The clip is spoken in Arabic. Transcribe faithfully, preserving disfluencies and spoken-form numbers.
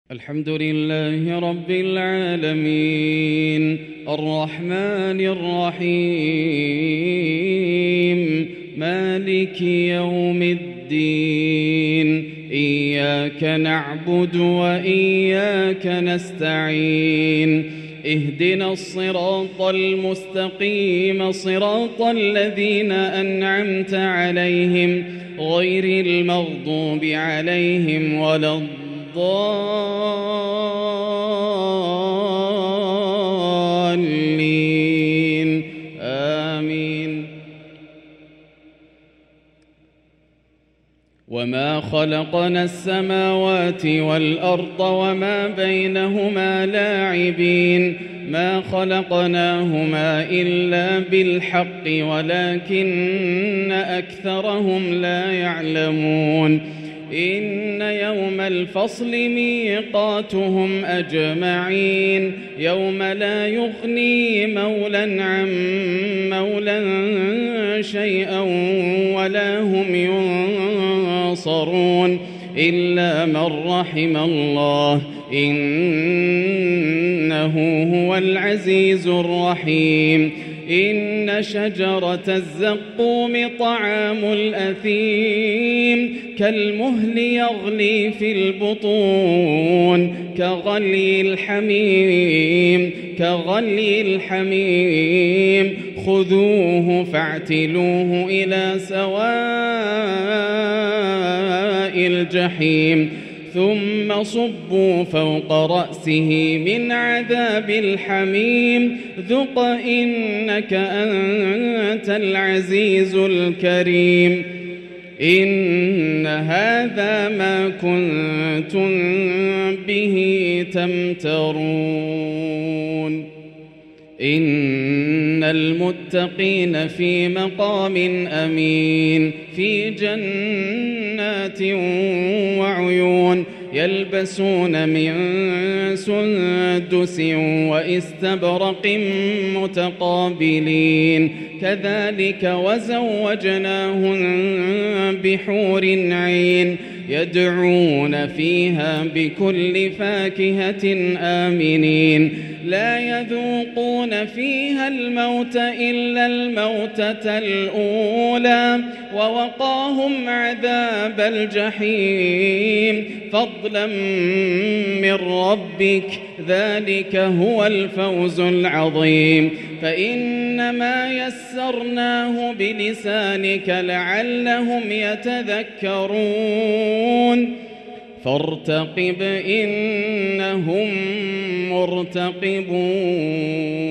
الحمد لله رب العالمين الرحمن الرحيم مالك يوم الدين إياك نعبد وإياك نستعين اهدنا الصراط المستقيم صراط الذين أنعمت عليهم غير المغضوب عليهم ولا الضالين آمين. وما خلقنا السماوات والأرض وما بينهما لاعبين ما خلقناهما إلا بالحق ولكن أكثرهم لا يعلمون. إن يوم الفصل ميقاتهم أجمعين يوم لا يغني مولا عن مولا شيئا ولا هم ينصرون إلا من رحم الله إنه هو العزيز الرحيم. إن شجرة الزقوم طعام الأثيم كالمهل يغلي في البطون كغلي الحميم كغلي الحميم خذوه فاعتلوه إلى سواء الجحيم ثم صبوا فوق رأسه من عذاب الحميم ذق إنك أنت العزيز الكريم. إن هذا ما كنتم به تمترون. إن المتقين في مقام أمين في جنات وعيون يلبسون من سندس وإستبرق متقابلين كذلك وزوجناهم بحور عين يدعون فيها بكل فاكهة آمنين لا يذوقون فيها الموت إلا الموتة الأولى ووقاهم عذاب الجحيم فضلا من ربك ذلك هو الفوز العظيم. فإنما يسرناه بلسانك لعلهم يتذكرون فارتقب إنهم مرتقبون.